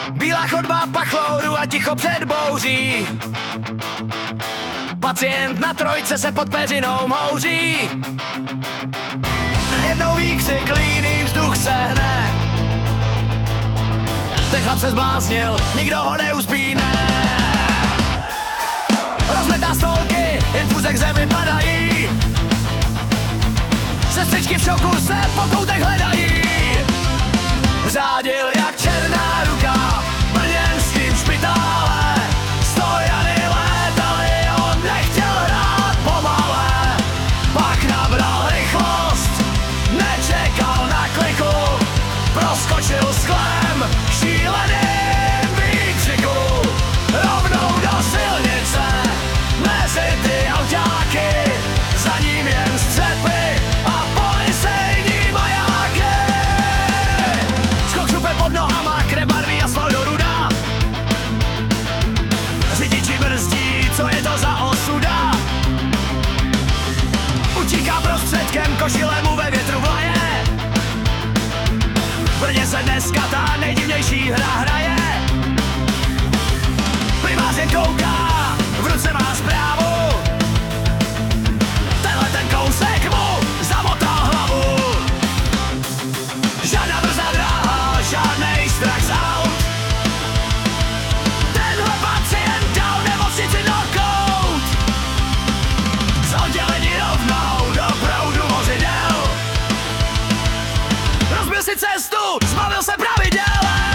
Bílá chodba pachlouru a ticho před bouří. Pacient na trojce se pod peřinou mouří. Jednou výkřik, líný vzduch se hne. Ten chlap se zbláznil, nikdo ho neuspíne. Rozmetá stolky, infuze k zemi padají. Sestřičky v šoku se po koutech hledají. Řádil jak černá ruka v brněnským špitále. Stojany létaly, on nechtěl hrát pomale. Pak nabral rychlost, nečekal na kliku. Proskočil sklem šíleným výkřiku. Rovnou do silnice, mezi ty autáky. Za ním jen střepy a policejní majáky. Skok šupe pod nohama, krev barví a asfalt do ruda. Řidiči brzdí, co je to za osuda. Utíká prostředkem, košile mu ve větru vlaje. V Brně se dneska ta nejdivnější hra hraje. Primář jen kouká, v ruce má zprávu. Tenhle ten kousek mu zamotal hlavu. Žádná brzá dráha, žádnej strach z aut. Tenhle pacient dal nemocnici knockout. Z oddělení rovnou do proudu vozidel. Rozbil si cestu, zbavil se pravidel.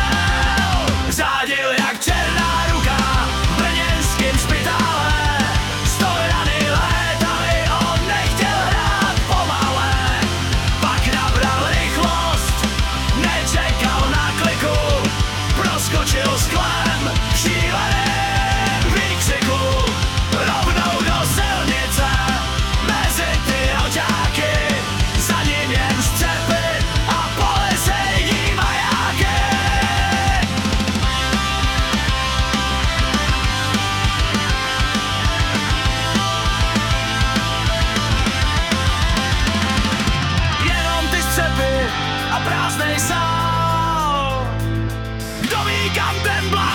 Řádil jak černá ruka v brněnským špitále. Stojany létaly, on nechtěl hrát pomale. Pak nabral rychlost, nečekal na kliku. Proskočil sklem šíleným výkřiku. Rovnou do silnice, mezi ty autáky. Za ním jen střepy a policejní majáky. Jenom ty střepy a prázdnej sál. Kdo ví, kam ten vlak